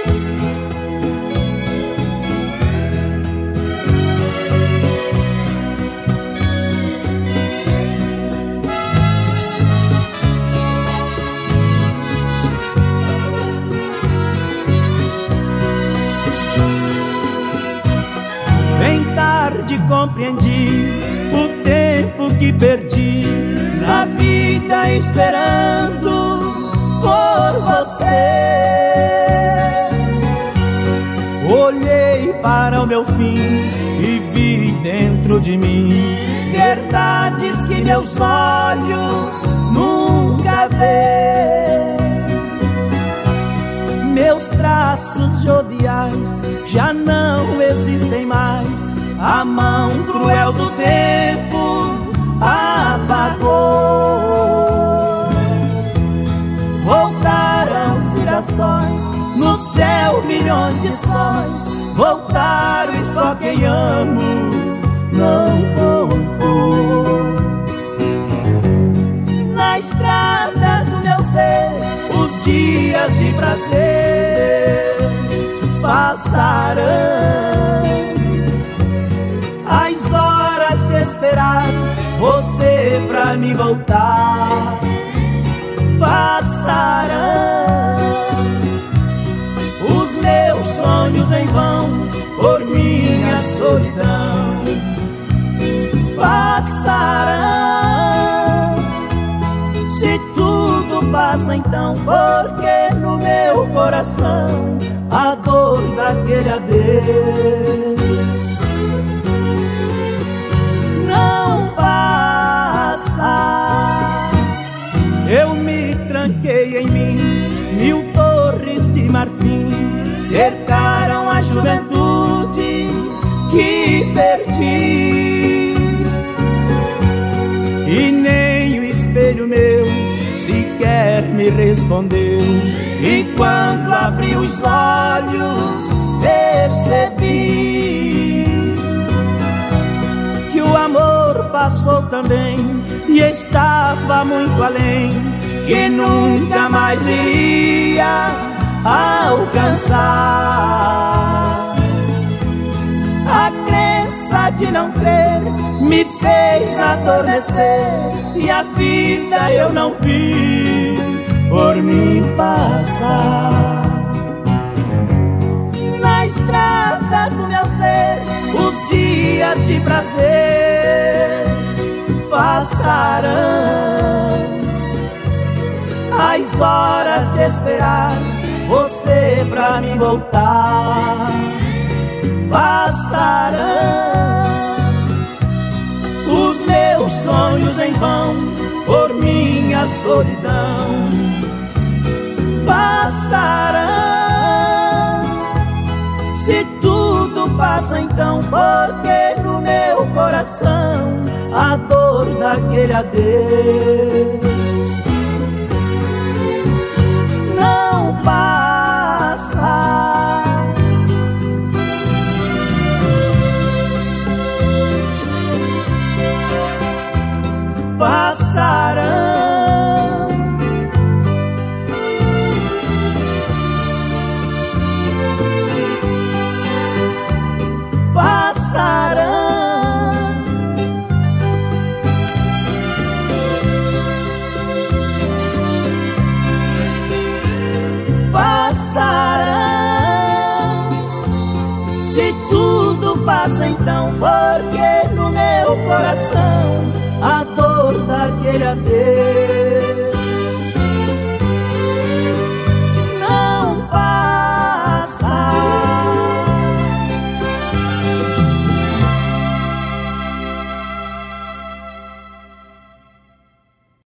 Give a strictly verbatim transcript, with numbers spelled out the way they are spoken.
Compreendi o tempo que perdi na vida esperando por você. Olhei para o meu fim e vi dentro de mim verdades que meus olhos nunca vê. Meus traços joviais já não existem mais, a mão cruel do tempo apagou. Voltaram os girassóis, no céu milhões de sóis. Voltaram e só quem amo não voltou. Na estrada do meu ser, os dias de prazer passarão. As horas de esperar você pra me voltar passarão. Os meus sonhos em vão por minha solidão passarão. Se tudo passa então, porque no meu coração a dor daquele adeus não passa. Eu me tranquei em mim, mil torres de marfim cercaram a juventude que perdi. E nem o espelho meu sequer me respondeu. E quando abri os olhos percebi que o amor passou também e estava muito além, que nunca mais iria alcançar. A crença de não crer me fez adormecer e a vida eu não vi por mim passar. Na estrada do meu ser, os dias de prazer passarão. As horas de esperar você pra me voltar passarão. Os meus sonhos em vão por minha solidão passarão. Se tudo passa então, porque no meu coração a dor daquele adeus não passa. Passarão. Passarão. Passarão. Se tudo passa então, porque no meu coração a dor daquele adeus